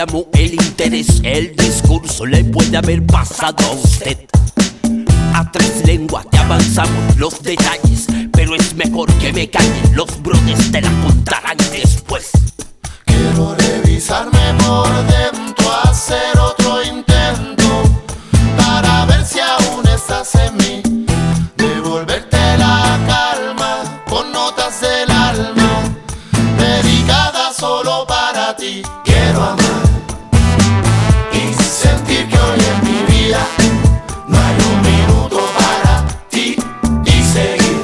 llamó el interés. El discurso le puede haber pasado a usted. A tres lenguas te avanzamos los detalles, pero es mejor que me callen. Los brotes te la contarán después. Quiero revisarme por dentro, hacer otro intento para ver si aún estás en mí. Devolverte la calma con notas del alma, dedicadas solo para ti. Quiero amar y sentir que hoy en mi vida no hay un minuto para ti, y seguir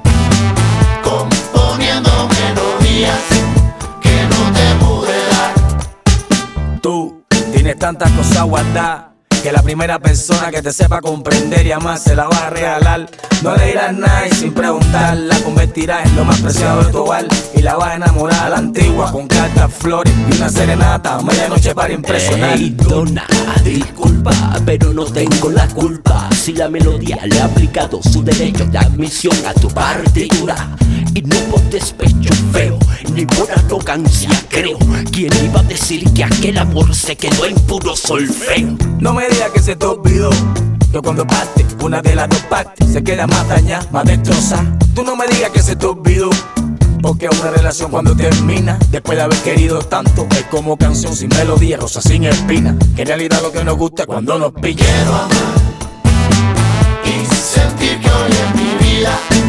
componiendo melodías que no te pude dar. Tú tienes tantas cosas guardadas que la primera persona que te sepa comprender y amar se la vas a regalar. No le dirás nada y sin preguntar la convertirás en lo más preciado de tu hogar, y la vas a enamorar a la antigua con cartas, flores y una serenata a medianoche para impresionar. Hey, dona, disculpa, pero no tengo la culpa si la melodía le ha aplicado su derecho de admisión a tu partitura. Y no por despecho feo, ni por arrogancia creo. ¿Quién iba a decir que aquel amor se quedó en puro solfeo? No me digas que se te olvidó que cuando parte una de las dos partes se queda más dañada, más destrozada. Tú no me digas que se te olvidó, porque una relación cuando termina, después de haber querido tanto, es como canción sin melodía, rosa sin espina. Que en realidad lo que nos gusta es cuando nos pilla. Quiero amar y sentir que hoy en mi vida